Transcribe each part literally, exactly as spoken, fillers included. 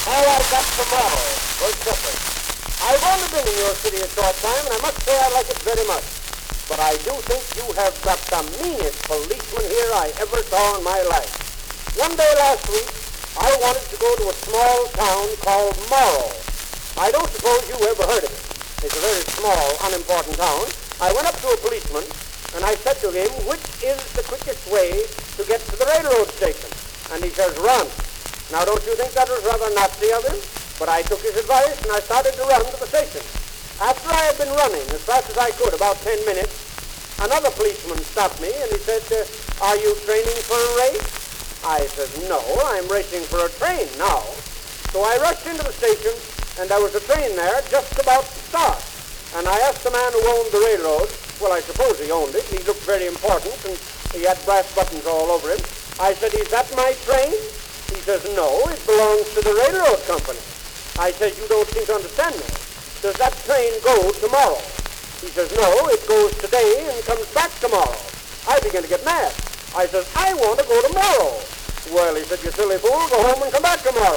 All I've got tomorrow for supper. I've only been in your city a short time, and I must say I like it very much. But I do think you have got the meanest policeman here I ever saw in my life. One day last week, I wanted to go to a small town called Morrow. I don't suppose you ever heard of it. It's a very small, unimportant town. I went up to a policeman, and I said to him, which is the quickest way to get to the railroad station? And he says, run. Now, don't you think that was rather nasty of him? But I took his advice, and I started to run to the station. After I had been running as fast as I could, about ten minutes, another policeman stopped me, and he said, uh, are you training for a race? I said, no, I'm racing for a train now. So I rushed into the station, and there was a train there just about to start. And I asked the man who owned the railroad, well, I suppose he owned it. He looked very important, and he had brass buttons all over him. I said, is that my train? He says, no, it belongs to the railroad company. I said, you don't seem to understand me. Does that train go tomorrow? He says, no, it goes today and comes back tomorrow. I began to get mad. I says, I want to go tomorrow. Well, he said, you silly fool, go home and come back tomorrow.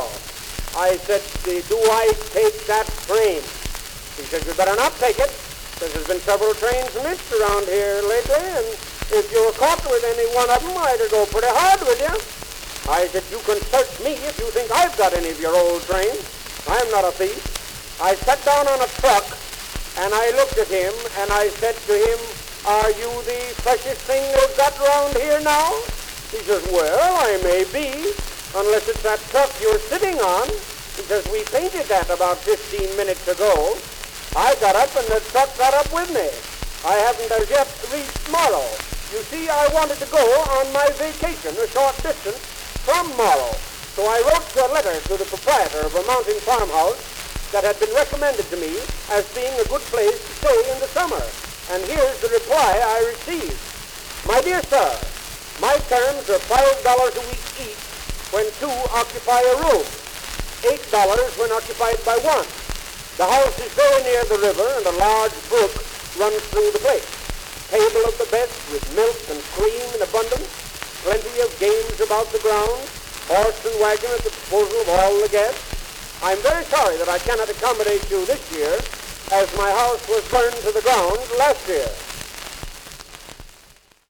I said, do I take that train? He said, you better not take it, because there's been several trains missed around here lately, and if you were caught with any one of them, I'd go pretty hard with you. I said, you can search me if you think I've got any of your old trains. I'm not a thief. I sat down on a truck, and I looked at him, and I said to him, are you the freshest thing they've got around here now? He says, well, I may be, unless it's that truck you're sitting on. He says, we painted that about fifteen minutes ago. I got up, and the truck got up with me. I haven't as yet reached Morrow. You see, I wanted to go on my vacation a short distance from Morrow. So I wrote a letter to the proprietor of a mountain farmhouse that had been recommended to me as being a good place to stay in the summer. And here's the reply I received. My dear sir, my terms are five dollars a week each when two occupy a room, eight dollars when occupied by one. The house is very near the river, and a large brook runs through the place. Table of the best with milk and cream in abundance, plenty of games about the grounds, horse and wagon at the disposal of all the guests. I'm very sorry that I cannot accommodate you this year, as my house was burned to the ground last year.